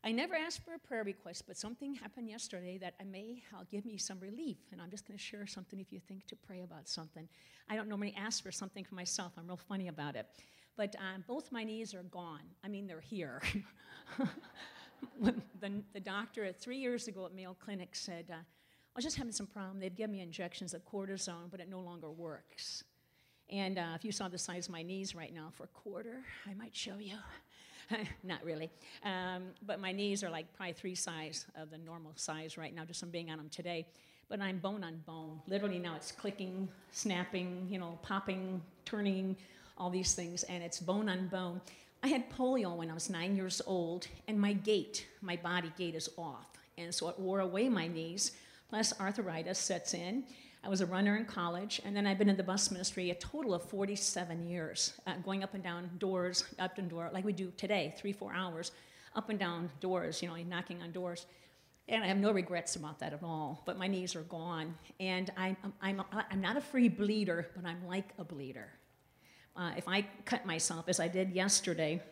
I never asked for a prayer request, but something happened yesterday that may give me some relief, and I'm just going to share something if you think to pray about something. I don't normally ask for something for myself. I'm real funny about it. But both my knees are gone. I mean, they're here. The doctor 3 years ago at Mayo Clinic said, I was just having some problem. They've given me injections of cortisone, but it no longer works. And if you saw the size of my knees right now for a quarter, I might show you. Not really. But my knees are like probably 3 size of the normal size right now, just from being on them today. But I'm bone on bone. Literally now it's clicking, snapping, popping, turning, all these things, and it's bone on bone. I had polio when I was 9 years old, and my body gait is off. And so it wore away my knees, plus arthritis sets in. I was a runner in college, and then I've been in the bus ministry a total of 47 years, going up and down doors, like we do today, 3-4 hours, up and down doors, knocking on doors. And I have no regrets about that at all, but my knees are gone. And I'm not a free bleeder, but I'm like a bleeder. If I cut myself, as I did yesterday,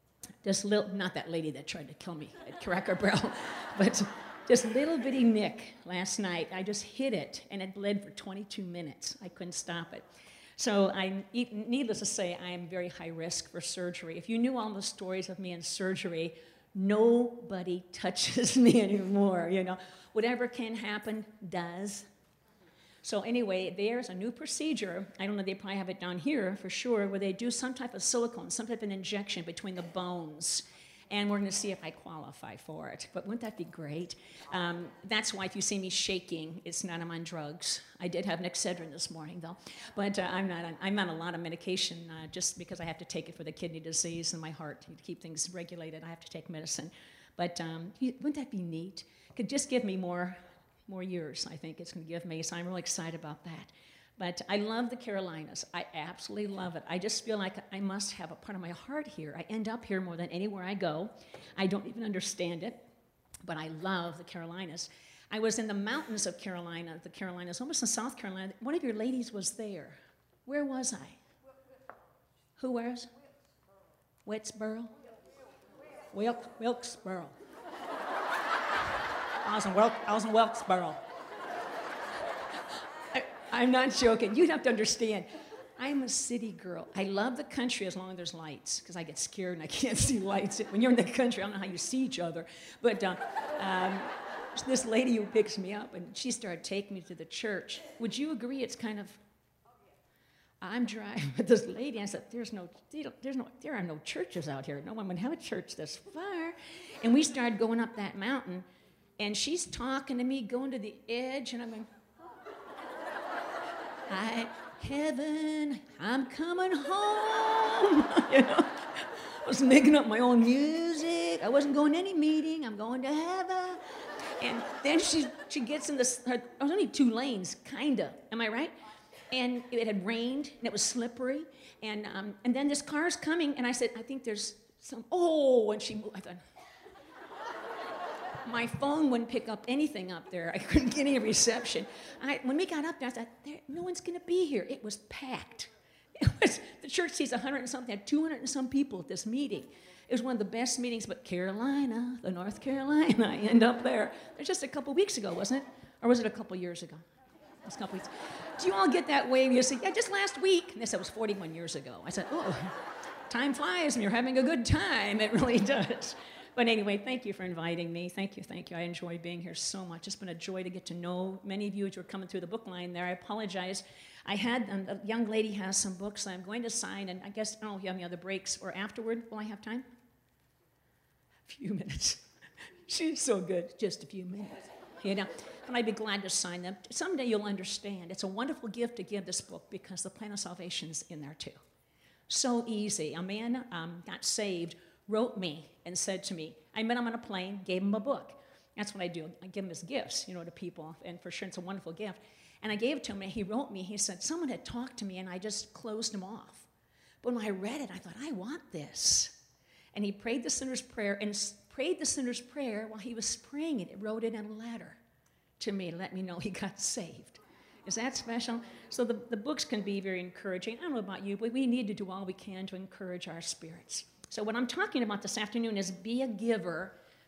not that lady that tried to kill me at Cracker Barrel, but this little bitty nick last night, I just hit it, and it bled for 22 minutes. I couldn't stop it. So needless to say, I am very high risk for surgery. If you knew all the stories of me in surgery, nobody touches me anymore, Whatever can happen does. So anyway, there's a new procedure. I don't know, they probably have it down here for sure, where they do some type of silicone, some type of injection between the bones. And we're going to see if I qualify for it. But wouldn't that be great? That's why if you see me shaking, it's not I'm on drugs. I did have Excedrin this morning, though. But I'm on a lot of medication just because I have to take it for the kidney disease and my heart to keep things regulated. I have to take medicine. But wouldn't that be neat? Could just give me more years, I think it's going to give me. So I'm really excited about that. But I love the Carolinas. I absolutely love it. I just feel like I must have a part of my heart here. I end up here more than anywhere I go. I don't even understand it, but I love the Carolinas. I was in the mountains of the Carolinas, almost in South Carolina. One of your ladies was there. Where was I? Who was? Wilkesboro? Wilkesboro. I was in Wilkesboro. I'm not joking. You'd have to understand. I'm a city girl. I love the country as long as there's lights, because I get scared and I can't see lights. When you're in the country, I don't know how you see each other. But this lady who picks me up, and she started taking me to the church. Would you agree it's kind of... I'm driving with this lady, and I said, there are no churches out here. No one would have a church this far. And we started going up that mountain, and she's talking to me, going to the edge, and I'm going... Heaven, I'm coming home. I was making up my own music. I wasn't going to any meeting. I'm going to heaven. And then she gets in this. There was only 2 lanes, kinda. Am I right? And it had rained and it was slippery. And then this car's coming, and I said, I think there's some. Oh, and she moved. I thought. My phone wouldn't pick up anything up there. I couldn't get any reception. When we got up there, I thought, no one's going to be here. It was packed. The church sees 100 and something, had 200 and some people at this meeting. It was one of the best meetings, but Carolina, the North Carolina, I end up there. It was just a couple weeks ago, wasn't it? Or was it a couple years ago? It was a couple weeks. Do you all get that way? You say, yeah, just last week. And they said, it was 41 years ago. I said, oh, time flies and you're having a good time. It really does. But anyway, thank you for inviting me. Thank you. I enjoy being here so much. It's been a joy to get to know many of you as you were coming through the book line there. I apologize. I had, a young lady has some books that I'm going to sign, and I guess, I don't know if you have any other breaks, or afterward, will I have time? A few minutes. She's so good, just a few minutes. And I'd be glad to sign them. Someday you'll understand. It's a wonderful gift to give this book because the plan of salvation's in there too. So easy. A man got saved, wrote me and said to me, I met him on a plane, gave him a book. That's what I do. I give him as gifts, to people, and for sure it's a wonderful gift. And I gave it to him, and he wrote me. He said, someone had talked to me, and I just closed him off. But when I read it, I thought, I want this. And he prayed the sinner's prayer, while he was praying it. He wrote it in a letter to me to let me know he got saved. Is that special? So the books can be very encouraging. I don't know about you, but we need to do all we can to encourage our spirits. So what I'm talking about this afternoon is be a giver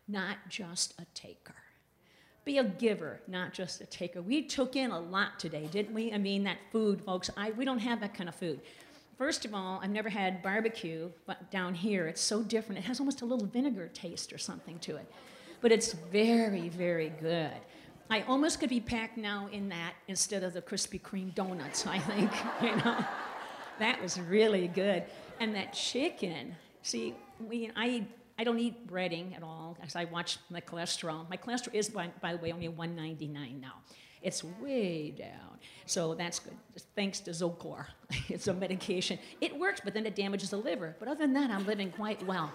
not just a taker. Be a giver, not just a taker. We took in a lot today, didn't we? I mean, that food, folks, we don't have that kind of food. First of all, I've never had barbecue, but down here, it's so different. It has almost a little vinegar taste or something to it. But it's very, very good. I almost could be packed now in that instead of the Krispy Kreme donuts, I think, you know. That was really good. And that chicken, see, I don't eat breading at all, as I watch my cholesterol. My cholesterol is, by the way, only 199 now. It's way down. So that's good, thanks to Zocor. It's a medication. It works, but then it damages the liver. But other than that, I'm living quite well.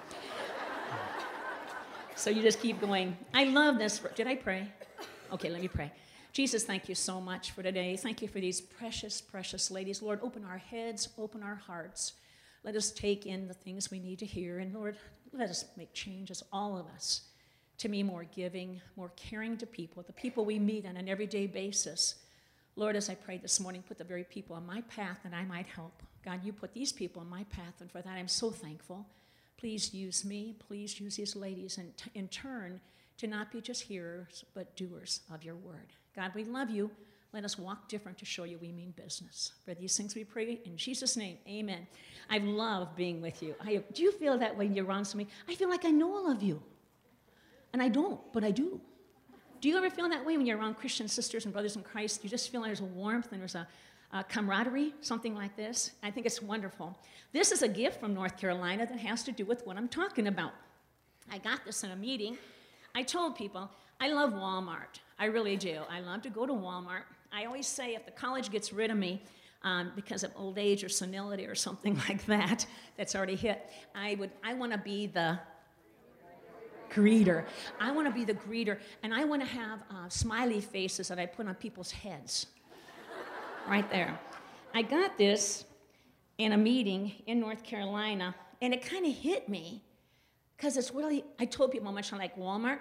So you just keep going. I love this. Did I pray? Okay, let me pray. Jesus, thank you so much for today. Thank you for these precious, precious ladies. Lord, open our heads, open our hearts. Let us take in the things we need to hear. And Lord, let us make changes, all of us, to be more giving, more caring to people, the people we meet on an everyday basis. Lord, as I prayed this morning, put the very people on my path that I might help. God, you put these people on my path, and for that I'm so thankful. Please use me. Please use these ladies, and in turn, to not be just hearers, but doers of your word. God, we love you. Let us walk different to show you we mean business. For these things we pray in Jesus' name, amen. I love being with you. Do you feel that way when you're around somebody? I feel like I know all of you. And I don't, but I do. Do you ever feel that way when you're around Christian sisters and brothers in Christ? You just feel like there's a warmth and there's a camaraderie, something like this. I think it's wonderful. This is a gift from North Carolina that has to do with what I'm talking about. I got this in a meeting. I told people, I love Walmart. I really do. I love to go to Walmart. I always say if the college gets rid of me because of old age or senility or something like that, that's already hit, I want to be the greeter. I want to be the greeter, and I want to have smiley faces that I put on people's heads. Right there. I got this in a meeting in North Carolina, and it kind of hit me because it's really, I told people how much I like Walmart.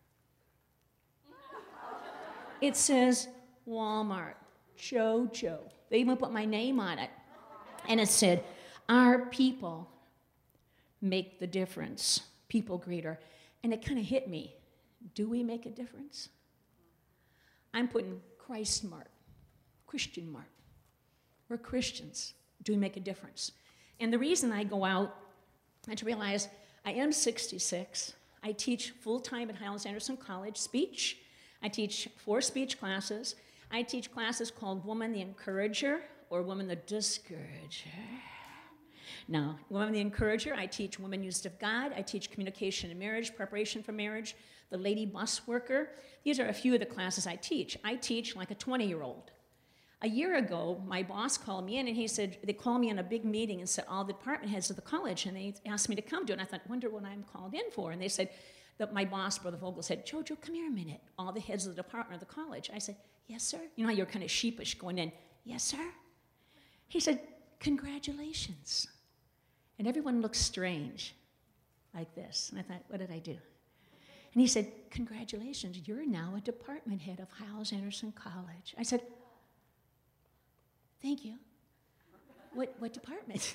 It says Walmart, JoJo. They even put my name on it. And it said, our people make the difference, people greeter. And it kind of hit me. Do we make a difference? I'm putting Christ Mart, Christian Mart. We're Christians. Do we make a difference? And the reason I go out and to realize I am 66. I teach full-time at Hyles-Anderson College speech. I teach 4 speech classes. I teach classes called Woman the Encourager or Woman the Discourager. No, Woman the Encourager. I teach Women Used of God. I teach Communication in Marriage, Preparation for Marriage, the Lady Bus Worker. These are a few of the classes I teach. I teach like a 20-year-old. A year ago, my boss called me in, and he said, they called me in a big meeting and said, all the department heads of the college, and they asked me to come to it. And I thought, wonder what I'm called in for. And they said, that my boss, Brother Vogel, said, JoJo, come here a minute. All the heads of the department of the college. I said, yes, sir. You know how you're kind of sheepish going in. Yes, sir. He said, congratulations. And everyone looked strange like this. And I thought, what did I do? And he said, congratulations, you're now a department head of Hyles-Anderson College. I said, thank you. What department?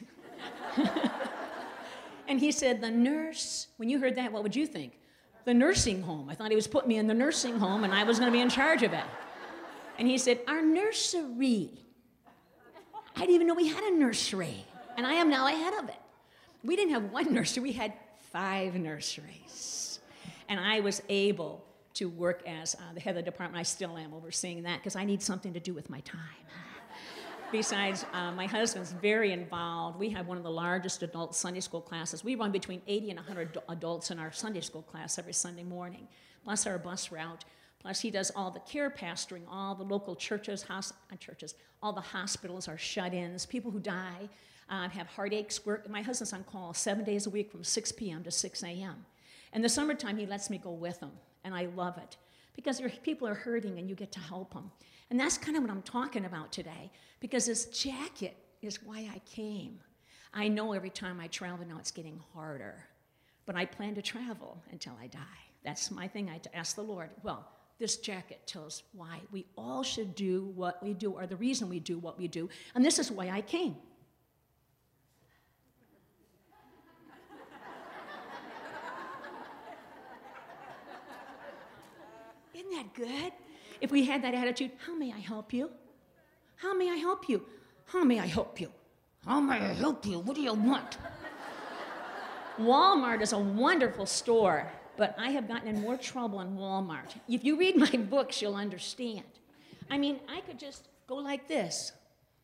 And he said, the nurse. When you heard that, what would you think? The nursing home. I thought he was putting me in the nursing home and I was going to be in charge of it. And he said, our nursery. I didn't even know we had a nursery. And I am now ahead of it. We didn't have one nursery, we had 5 nurseries. And I was able to work as the head of the department. I still am overseeing that because I need something to do with my time. Besides, my husband's very involved. We have one of the largest adult Sunday school classes. We run between 80 and 100 adults in our Sunday school class every Sunday morning, plus our bus route. Plus, he does all the care pastoring, all the local churches, all the hospitals are shut-ins, people who die, have heartaches. My husband's on call 7 days a week from 6 p.m. to 6 a.m. In the summertime, he lets me go with him, and I love it because people are hurting and you get to help them. And that's kind of what I'm talking about today, because this jacket is why I came. I know every time I travel now it's getting harder, but I plan to travel until I die. That's my thing. I ask the Lord, well, this jacket tells why we all should do what we do, or the reason we do what we do, and this is why I came. Isn't that good? If we had that attitude, how may I help you? How may I help you? How may I help you? How may I help you? What do you want? Walmart is a wonderful store, but I have gotten in more trouble in Walmart. If you read my books, you'll understand. I mean, I could just go like this.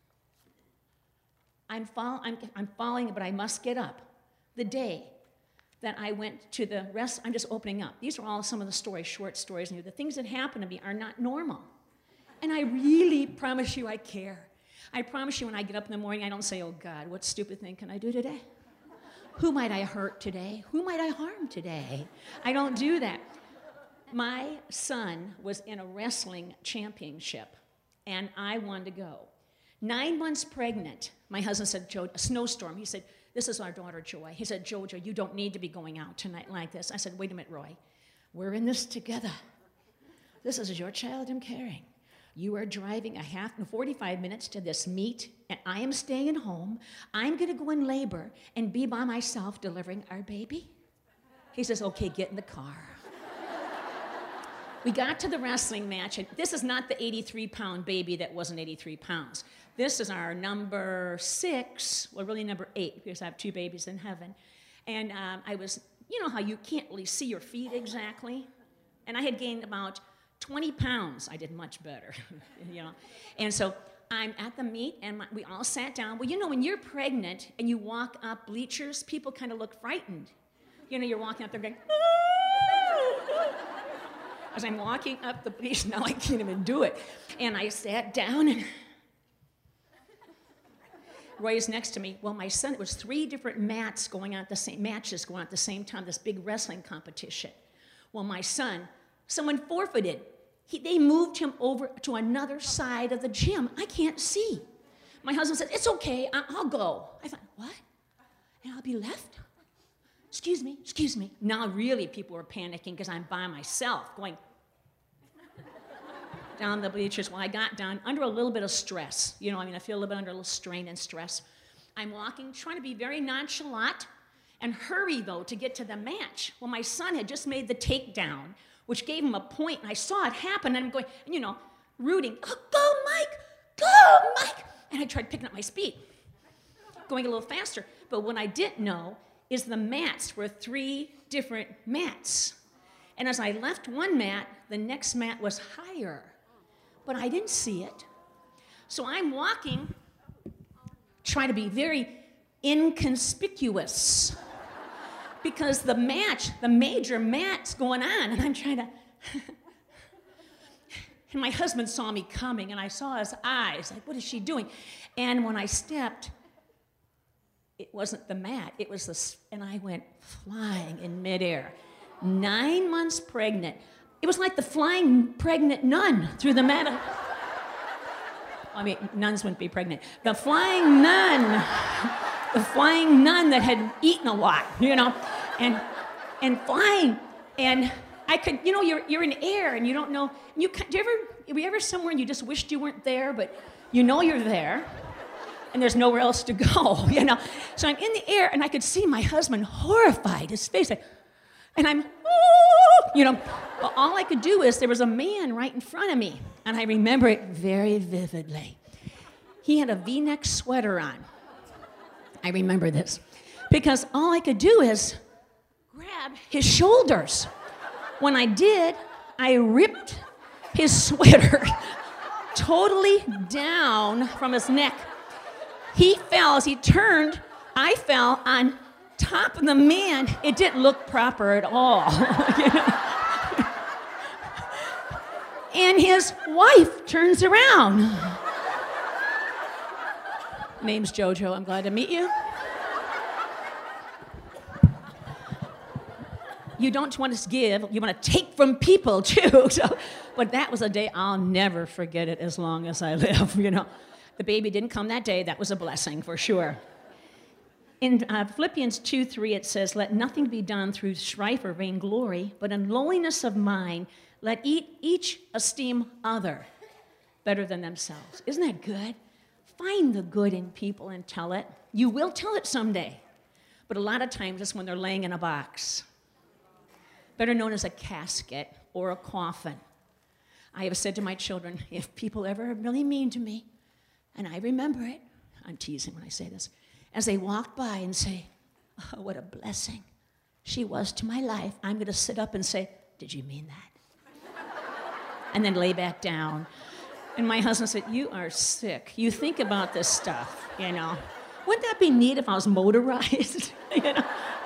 I'm falling, but I must get up. The day that I went to the rest, I'm just opening up. These are all some of the stories, short stories. And the things that happen to me are not normal. And I really promise you I care. I promise you when I get up in the morning, I don't say, oh God, what stupid thing can I do today? Who might I hurt today? Who might I harm today? I don't do that. My son was in a wrestling championship, and I wanted to go. 9 months pregnant, my husband said, Joe, a snowstorm. He said, this is our daughter, Joy. He said, Jojo, you don't need to be going out tonight like this. I said, wait a minute, Roy. We're in this together. This is your child I'm carrying. You are driving 45 minutes to this meet, and I am staying home. I'm going to go in labor and be by myself delivering our baby. He says, okay, get in the car. We got to the wrestling match, and this is not the 83-pound baby that wasn't 83 pounds. This is our number 6, well, really number 8, because I have 2 babies in heaven. And I was, you know how you can't really see your feet exactly? And I had gained about 20 pounds. I did much better, you know. And so I'm at the meet, and we all sat down. Well, you know, when you're pregnant and you walk up bleachers, people kind of look frightened. You know, you're walking up there going, as I'm walking up the bleachers, now I can't even do it. And I sat down, and Roy's next to me. Well, my son, it was 3 different matches going on at the same time, this big wrestling competition. Well, my son, someone forfeited. They moved him over to another side of the gym. I can't see. My husband said, it's okay, I'll go. I thought, what? And I'll be left? Excuse me. Now really people were panicking because I'm by myself going down the bleachers. Well, I got down under a little bit of stress. You know, I mean, I feel a little bit under a little strain and stress. I'm walking, trying to be very nonchalant and hurry, though, to get to the match. Well, my son had just made the takedown, which gave him a point, and I saw it happen, and I'm going, you know, rooting, oh, go, Mike! And I tried picking up my speed, going a little faster. But what I didn't know is the mats were 3 different mats. And as I left one mat, the next mat was higher. But I didn't see it. So I'm walking, trying to be very inconspicuous. Because the major mat's going on, and I'm trying to... And my husband saw me coming, and I saw his eyes, like, what is she doing? And when I stepped, it wasn't the mat, it was and I went flying in midair. 9 months pregnant. It was like the flying pregnant nun through the mat. I mean, nuns wouldn't be pregnant. The flying nun that had eaten a lot, you know, and flying. And I could, you know, you're in air and you don't know. Were you ever somewhere and you just wished you weren't there, but you know you're there, and there's nowhere else to go, you know? So I'm in the air, and I could see my husband horrified, his face, like, and I'm, oh, you know. Well, all I could do is there was a man right in front of me, and I remember it very vividly. He had a V-neck sweater on. I remember this. Because all I could do is grab his shoulders. When I did, I ripped his sweater totally down from his neck. He fell as he turned. I fell on top of the man. It didn't look proper at all. You know? And his wife turns around. Name's Jojo. I'm glad to meet you. You don't want to give, you want to take from people too. So, but that was a day, I'll never forget it as long as I live, you know. The baby didn't come that day, that was a blessing for sure. In Philippians 2:3 it says, let nothing be done through strife or vainglory, but in lowliness of mind, let each esteem other better than themselves. Isn't that good? Find the good in people and tell it. You will tell it someday, but a lot of times it's when they're laying in a box, better known as a casket or a coffin. I have said to my children, if people ever really mean to me, and I remember it, I'm teasing when I say this, as they walk by and say, oh, what a blessing she was to my life, I'm going to sit up and say, did you mean that? And then lay back down. And my husband said, you are sick. You think about this stuff, you know. Wouldn't that be neat if I was motorized? You know?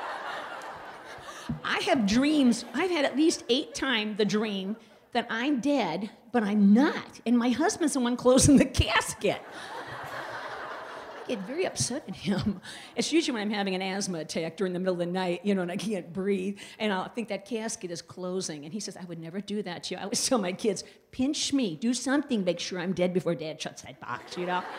I have dreams. I've had at least 8 times the dream that I'm dead, but I'm not. And my husband's the one closing the casket. I get very upset at him. It's usually when I'm having an asthma attack during the middle of the night, you know, and I can't breathe, and I'll think that casket is closing. And he says, I would never do that to you. I always tell my kids, pinch me, do something, make sure I'm dead before Dad shuts that box, you know?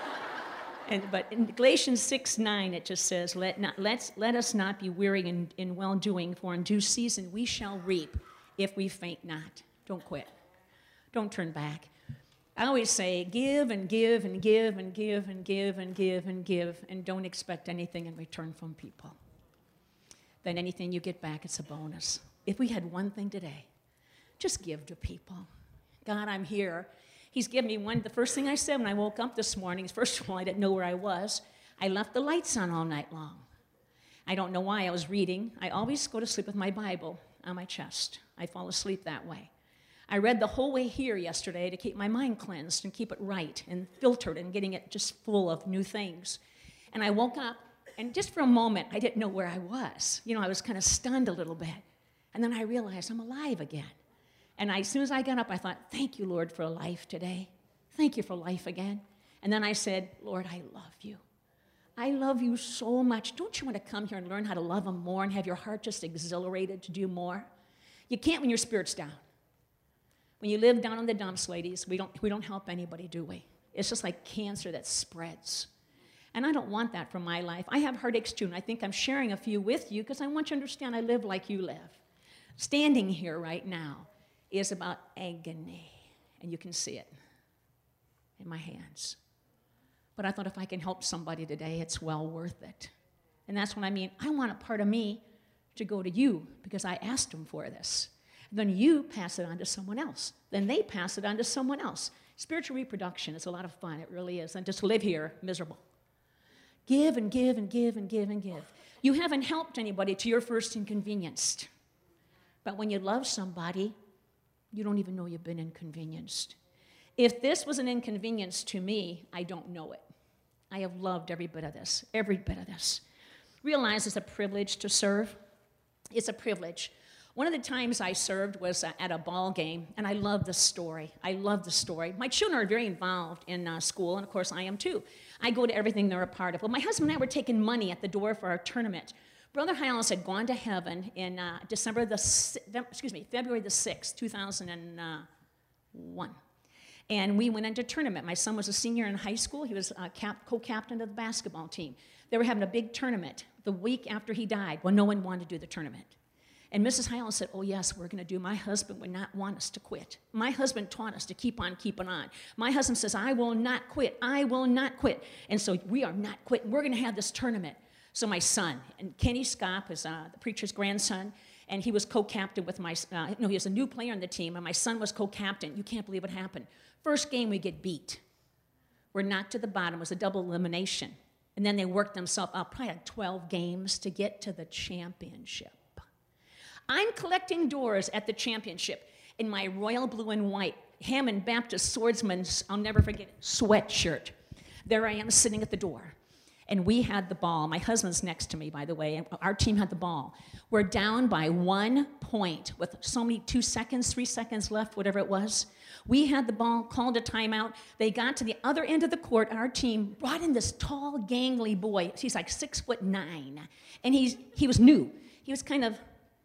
But in Galatians 6:9, it just says, let us not be weary in well-doing, for in due season we shall reap if we faint not. Don't quit. Don't turn back. I always say, give and give and give and give and give and give and give, and don't expect anything in return from people. Then anything you get back, it's a bonus. If we had one thing today, just give to people. God, I'm here. He's given me one. The first thing I said when I woke up this morning is, first of all, I didn't know where I was. I left the lights on all night long. I don't know why. I was reading. I always go to sleep with my Bible on my chest. I fall asleep that way. I read the whole way here yesterday to keep my mind cleansed and keep it right and filtered and getting it just full of new things. And I woke up, and just for a moment, I didn't know where I was. You know, I was kind of stunned a little bit. And then I realized I'm alive again. And as soon as I got up, I thought, thank you, Lord, for life today. Thank you for life again. And then I said, Lord, I love you. I love you so much. Don't you want to come here and learn how to love him more and have your heart just exhilarated to do more? You can't when your spirit's down. When you live down in the dumps, ladies, we don't help anybody, do we? It's just like cancer that spreads. And I don't want that for my life. I have heartaches too, and I think I'm sharing a few with you because I want you to understand I live like you live. Standing here right now is about agony, and you can see it in my hands. But I thought if I can help somebody today, it's well worth it. And that's what I mean. I want a part of me to go to you because I asked them for this. Then you pass it on to someone else. Then they pass it on to someone else. Spiritual reproduction is a lot of fun. It really is. And just live here miserable. Give and give and give and give and give. You haven't helped anybody to your first inconvenienced. But when you love somebody, you don't even know you've been inconvenienced. If this was an inconvenience to me, I don't know it. I have loved every bit of this, every bit of this. Realize it's a privilege to serve. It's a privilege. One of the times I served was at a ball game, and I love the story. I love the story. My children are very involved in school, and of course I am too. I go to everything they're a part of. Well, my husband and I were taking money at the door for our tournament. Brother Hyles had gone to heaven in February the 6th, 2001. And we went into a tournament. My son was a senior in high school. He was co-captain of the basketball team. They were having a big tournament the week after he died. Well, no one wanted to do the tournament. And Mrs. Hyles said, oh, yes, we're going to do. My husband would not want us to quit. My husband taught us to keep on keeping on. My husband says, I will not quit. I will not quit. And so we are not quitting. We're going to have this tournament. So my son, and Kenny Scott was the preacher's grandson, and he was co-captain with he was a new player on the team, and my son was co-captain. You can't believe what happened. First game, we get beat. We're knocked to the bottom. It was a double elimination. And then they worked themselves up, probably had 12 games to get to the championship. I'm collecting doors at the championship in my royal blue and white Hammond Baptist Swordsman's, I'll never forget it, sweatshirt. There I am sitting at the door. And we had the ball. My husband's next to me, by the way, and our team had the ball. We're down by 1 point with so many 2 seconds, 3 seconds left, whatever it was. We had the ball, called a timeout. They got to the other end of the court. Our team brought in this tall, gangly boy. He's like 6'9", and he was new. He was kind of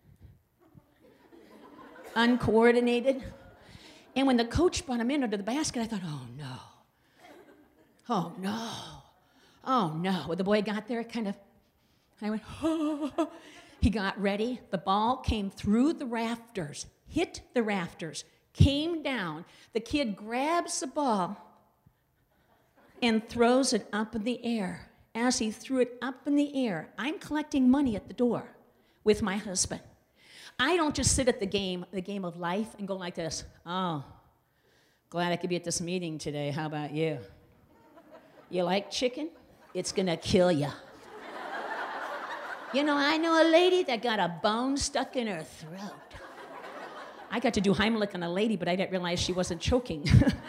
uncoordinated. And when the coach brought him in under the basket, I thought, oh, no. Oh, no. Oh, no. When the boy got there, I went, oh. He got ready. The ball came through the rafters, hit the rafters, came down. The kid grabs the ball and throws it up in the air. As he threw it up in the air, I'm collecting money at the door with my husband. I don't just sit at the game of life and go like this, oh, Glad I could be at this meeting today. How about you? You like chicken? It's gonna kill you. You know, I know a lady that got a bone stuck in her throat. I got to do Heimlich on a lady, but I didn't realize she wasn't choking.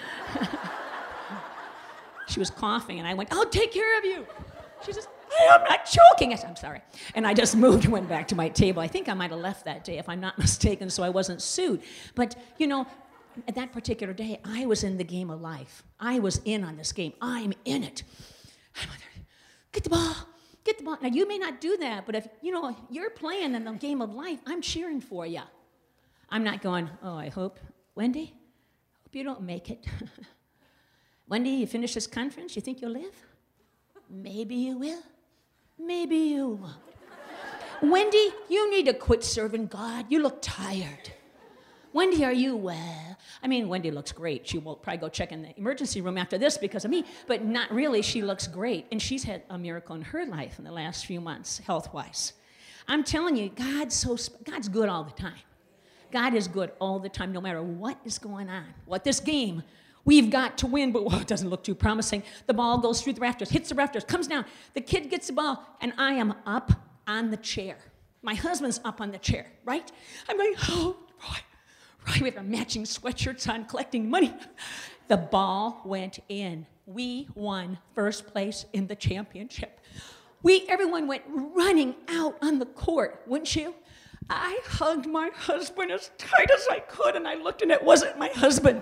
She was coughing, and I went, I'll take care of you. She says, I'm not choking. I said, I'm sorry. And I just moved and went back to my table. I think I might have left that day, if I'm not mistaken, so I wasn't sued. But, you know, at that particular day, I was in the game of life. I was in on this game. I'm in it. Get the ball. Get the ball. Now, you may not do that, but if, you know, you're playing in the game of life, I'm cheering for you. I'm not going, oh, I hope, Wendy, hope you don't make it. Wendy, you finish this conference, you think you'll live? Maybe you will. Maybe you won't. Wendy, you need to quit serving God. You look tired. Wendy, are you well? I mean, Wendy looks great. She will probably go check in the emergency room after this because of me, but not really. She looks great, and she's had a miracle in her life in the last few months, health-wise. I'm telling you, God's good all the time. God is good all the time, no matter what is going on. What this game, we've got to win, but it doesn't look too promising. The ball goes through the rafters, hits the rafters, comes down. The kid gets the ball, and I am up on the chair. My husband's up on the chair, right? I'm going, oh, boy. Right, we have our matching sweatshirts on, collecting money. The ball went in. We won first place in the championship. Everyone went running out on the court, wouldn't you? I hugged my husband as tight as I could, and I looked, and it wasn't my husband.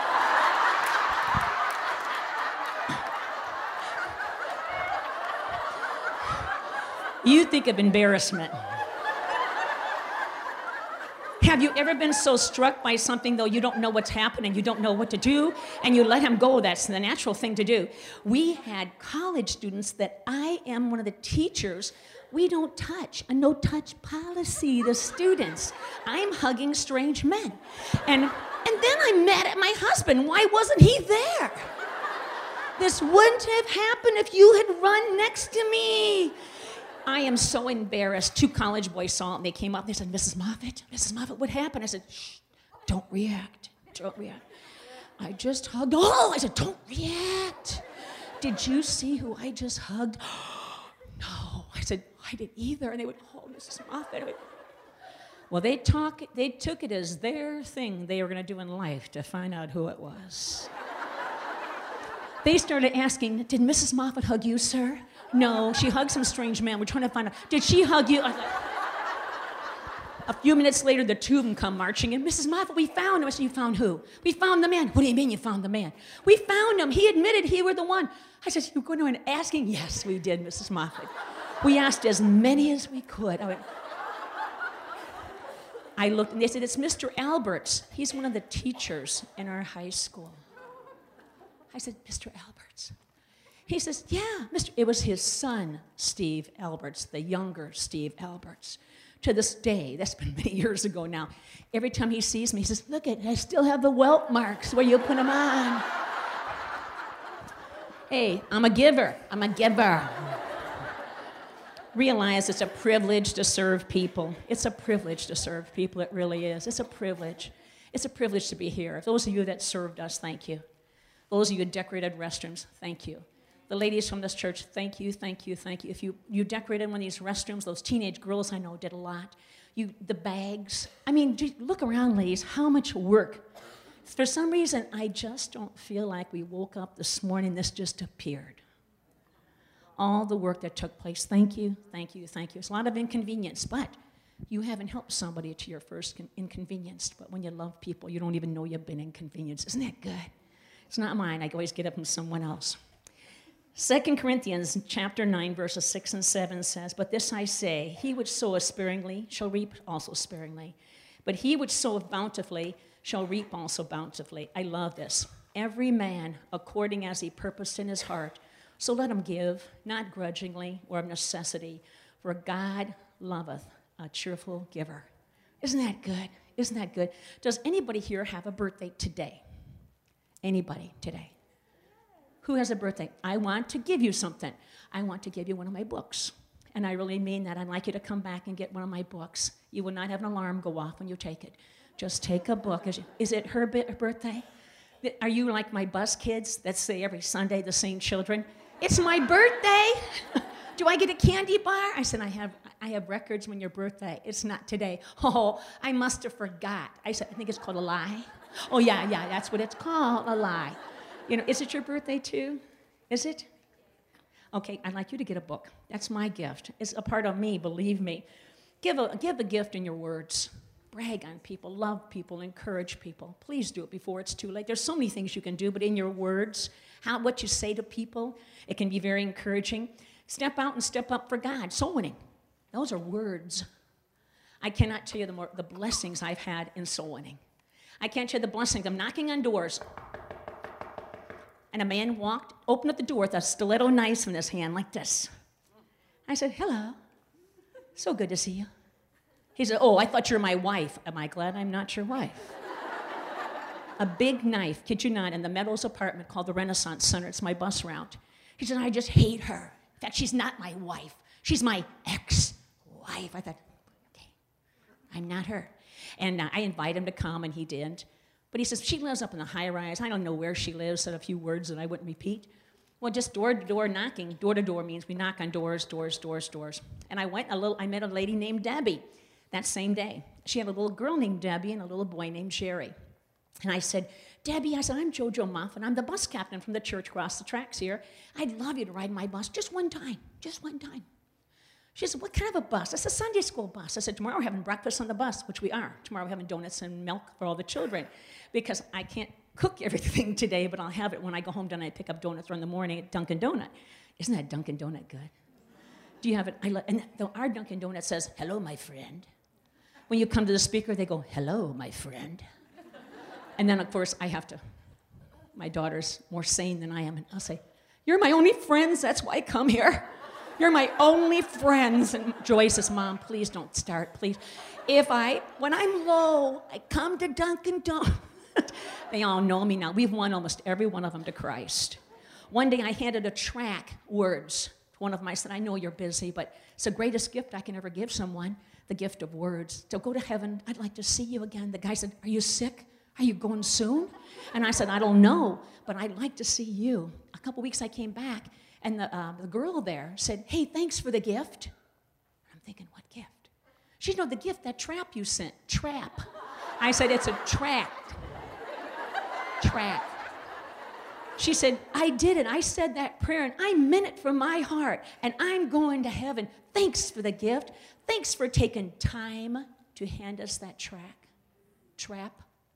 You think of embarrassment. Have you ever been so struck by something, though, you don't know what's happening, you don't know what to do, and you let him go? That's the natural thing to do. We had college students that I am one of the teachers. We don't touch, a no-touch policy, the students. I'm hugging strange men. And then I'm mad at my husband. Why wasn't he there? This wouldn't have happened if you had run next to me. I am so embarrassed. Two college boys saw it, and they came up, and they said, Mrs. Moffat, what happened? I said, shh, don't react. I just hugged. Oh, I said, don't react. Did you see who I just hugged? No. I said, I didn't either. And they went, oh, Mrs. Moffat. Well, they took it as their thing they were going to do in life to find out who it was. They started asking, did Mrs. Moffat hug you, sir? No, she hugged some strange man. We're trying to find out, did she hug you? I thought, a few minutes later, the two of them come marching in. Mrs. Moffat, we found him. I said, you found who? We found the man. What do you mean you found the man? We found him. He admitted he were the one. I said, you going around asking? Yes, we did, Mrs. Moffat. We asked as many as we could. I looked, and they said, it's Mr. Alberts. He's one of the teachers in our high school. I said, Mr. Alberts. He says, yeah, It was his son, Steve Alberts, the younger Steve Alberts. To this day, that's been many years ago now, every time he sees me, he says, look, I still have the welt marks where you put them on. Hey, I'm a giver. Realize it's a privilege to serve people. It's a privilege to serve people. It really is. It's a privilege. It's a privilege to be here. Those of you that served us, thank you. Those of you who decorated restrooms, thank you. The ladies from this church, thank you. If you decorated one of these restrooms, those teenage girls I know did a lot. The bags. I mean, look around, ladies, how much work. For some reason, I just don't feel like we woke up this morning, this just appeared. All the work that took place, thank you. It's a lot of inconvenience, but you haven't helped somebody to your first inconvenience. But when you love people, you don't even know you've been inconvenienced. Isn't that good? It's not mine. I always get it from someone else. 2 Corinthians chapter 9, verses 6 and 7 says, but this I say, he which soweth sparingly shall reap also sparingly. But he which soweth bountifully shall reap also bountifully. I love this. Every man according as he purposed in his heart, so let him give, not grudgingly or of necessity, for God loveth a cheerful giver. Isn't that good? Isn't that good? Does anybody here have a birthday today? Anybody today? Who has a birthday? I want to give you something. I want to give you one of my books. And I really mean that. I'd like you to come back and get one of my books. You will not have an alarm go off when you take it. Just take a book. Is it her birthday? Are you like my bus kids that say every Sunday the same children? It's my birthday. Do I get a candy bar? I said, I have records when your birthday. It's not today. Oh, I must have forgot. I said, I think it's called a lie. Oh, yeah, that's what it's called, a lie. You know, is it your birthday too? Is it? Okay, I'd like you to get a book. That's my gift. It's a part of me, believe me. Give a gift in your words. Brag on people, love people, encourage people. Please do it before it's too late. There's so many things you can do, but in your words, what you say to people, it can be very encouraging. Step out and step up for God. Soul winning. Those are words. I cannot tell you the blessings I've had in soul winning. I can't tell you the blessings. I'm knocking on doors. And a man opened up the door with a stiletto knife in his hand like this. I said, hello. So good to see you. He said, oh, I thought you were my wife. Am I glad I'm not your wife? A big knife, kid you not, in the Meadows apartment called the Renaissance Center. It's my bus route. He said, I just hate her. In fact, she's not my wife. She's my ex-wife. I thought, okay, I'm not her. And I invited him to come, and he did. But he says, she lives up in the high rise. I don't know where she lives, said a few words that I wouldn't repeat. Well, just door-to-door knocking. Door-to-door means we knock on doors. And I met a lady named Debbie that same day. She had a little girl named Debbie and a little boy named Jerry. And I said, Debbie, I'm JoJo Muffin. I'm the bus captain from the church across the tracks here. I'd love you to ride my bus just one time. She said, what kind of a bus? It's a Sunday school bus. I said, tomorrow we're having breakfast on the bus, which we are. Tomorrow we're having donuts and milk for all the children because I can't cook everything today, but I'll have it when I go home tonight. I pick up donuts in the morning at Dunkin' Donut. Isn't that Dunkin' Donut good? Do you have it? And our Dunkin' Donut says, hello, my friend. When you come to the speaker, they go, hello, my friend. And then, of course, my daughter's more sane than I am, and I'll say, you're my only friends, that's why I come here. You're my only friends. And Joy says, Mom, please don't start, please. When I'm low, I come to Dunkin' Donuts. They all know me now. We've won almost every one of them to Christ. One day I handed a track, words, to one of them. I said, I know you're busy, but it's the greatest gift I can ever give someone, the gift of words. So go to heaven. I'd like to see you again. The guy said, are you sick? Are you going soon? And I said, I don't know, but I'd like to see you. A couple weeks I came back, and the girl there said, hey, thanks for the gift. I'm thinking, what gift? She said, no, the gift, that trap you sent. Trap. I said, it's a track. Track. She said, I did it. I said that prayer, and I meant it from my heart, and I'm going to heaven. Thanks for the gift. Thanks for taking time to hand us that trap.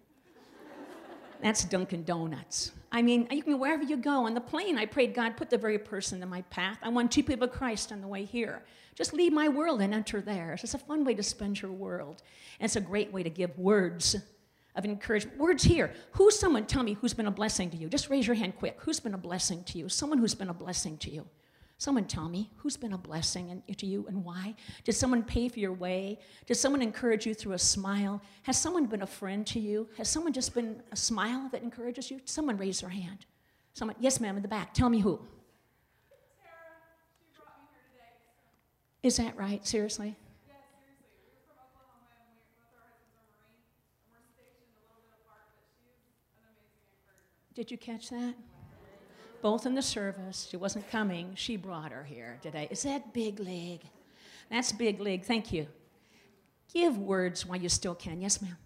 That's Dunkin' Donuts. I mean, you can wherever you go. On the plane, I prayed, God, put the very person in my path. I want 2 people of Christ on the way here. Just leave my world and enter theirs. It's a fun way to spend your world. And it's a great way to give words of encouragement. Words here. Tell me who's been a blessing to you. Just raise your hand quick. Who's been a blessing to you? Someone who's been a blessing to you. Someone tell me who's been a blessing to you and why. Did someone pay for your way? Did someone encourage you through a smile? Has someone been a friend to you? Has someone just been a smile that encourages you? Someone raise their hand. Someone, yes, ma'am, in the back. Tell me who. Sarah, she brought me here today. Is that right? Seriously? Yeah, seriously. We're from Oklahoma, and both our husbands are Marine, and we're stationed a little bit apart, but she's an amazing encouragement. Did you catch that? Both in the service. She wasn't coming. She brought her here today. Is that big league? That's big league. Thank you. Give words while you still can. Yes, ma'am.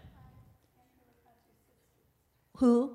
Who?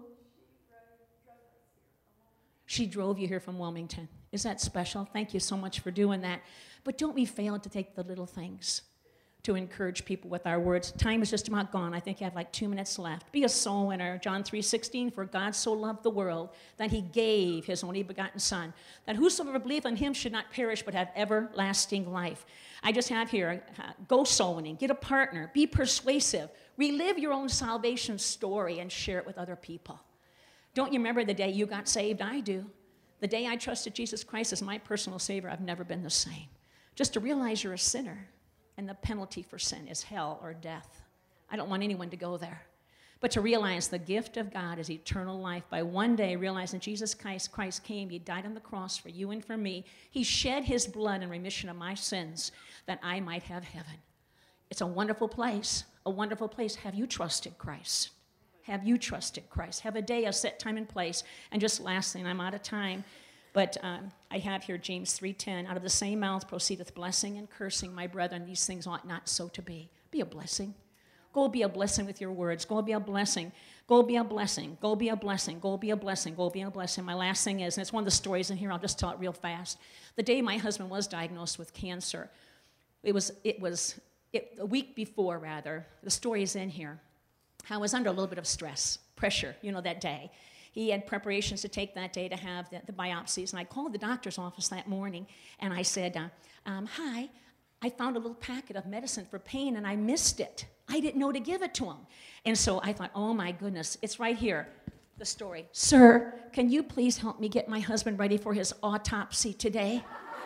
She drove you here from Wilmington. Is that special? Thank you so much for doing that. But don't we fail to take the little things to encourage people with our words? Time is just about gone. I think you have like 2 minutes left. Be a soul winner. John 3:16, for God so loved the world that he gave his only begotten son, that whosoever believeth on him should not perish but have everlasting life. I just have here, go soul winning, get a partner, be persuasive, relive your own salvation story and share it with other people. Don't you remember the day you got saved? I do. The day I trusted Jesus Christ as my personal Savior, I've never been the same. Just to realize you're a sinner. And the penalty for sin is hell or death. I don't want anyone to go there. But to realize the gift of God is eternal life by one day realizing Jesus Christ came, he died on the cross for you and for me. He shed his blood in remission of my sins that I might have heaven. It's a wonderful place, a wonderful place. Have you trusted Christ? Have you trusted Christ? Have a day, a set time and place. And just last thing, I'm out of time, but I have here James 3:10. Out of the same mouth proceedeth blessing and cursing. My brethren, these things ought not so to be. Be a blessing. Go be a blessing with your words. Go be a blessing. Go be a blessing. Go be a blessing. Go be a blessing. Go be a blessing. My last thing is, and it's one of the stories in here, I'll just tell it real fast. The day my husband was diagnosed with cancer, it was a week before, rather. The story is in here. I was under a little bit of stress, pressure, that day. He had preparations to take that day to have the biopsies, and I called the doctor's office that morning, and I said, hi, I found a little packet of medicine for pain, and I missed it. I didn't know to give it to him. And so I thought, oh my goodness, it's right here, the story. Sir, can you please help me get my husband ready for his autopsy today?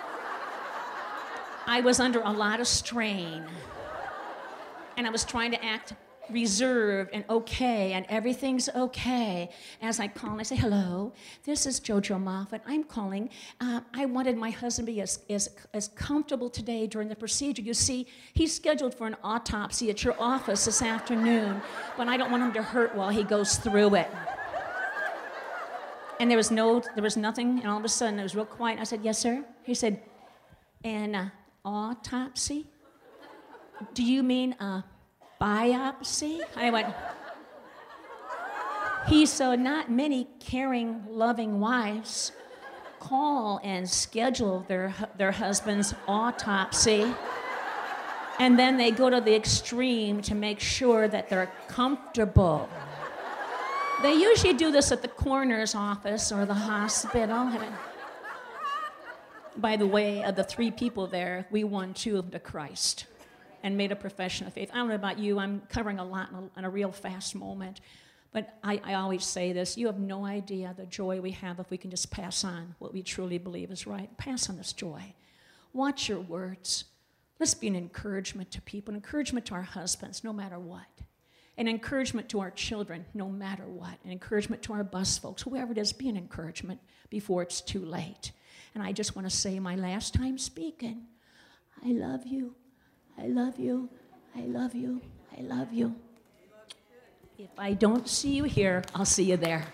I was under a lot of strain, and I was trying to act reserved and okay, and everything's okay. As I call, I say, hello, this is JoJo Moffat. I'm calling. I wanted my husband to be as comfortable today during the procedure. You see, he's scheduled for an autopsy at your office this afternoon, but I don't want him to hurt while he goes through it. And there was nothing, and all of a sudden it was real quiet. I said, yes, sir? He said, an autopsy? Do you mean biopsy? I went, not many caring, loving wives call and schedule their husband's autopsy, and then they go to the extreme to make sure that they're comfortable. They usually do this at the coroner's office or the hospital. By the way, of the 3 people there, we won 2 of them to Christ and made a profession of faith. I don't know about you, I'm covering a lot in a real fast moment, but I always say this, you have no idea the joy we have if we can just pass on what we truly believe is right. Pass on this joy. Watch your words. Let's be an encouragement to people, an encouragement to our husbands, no matter what. An encouragement to our children, no matter what. An encouragement to our bus folks, whoever it is, be an encouragement before it's too late. And I just want to say my last time speaking, I love you. I love you, I love you, I love you. If I don't see you here, I'll see you there.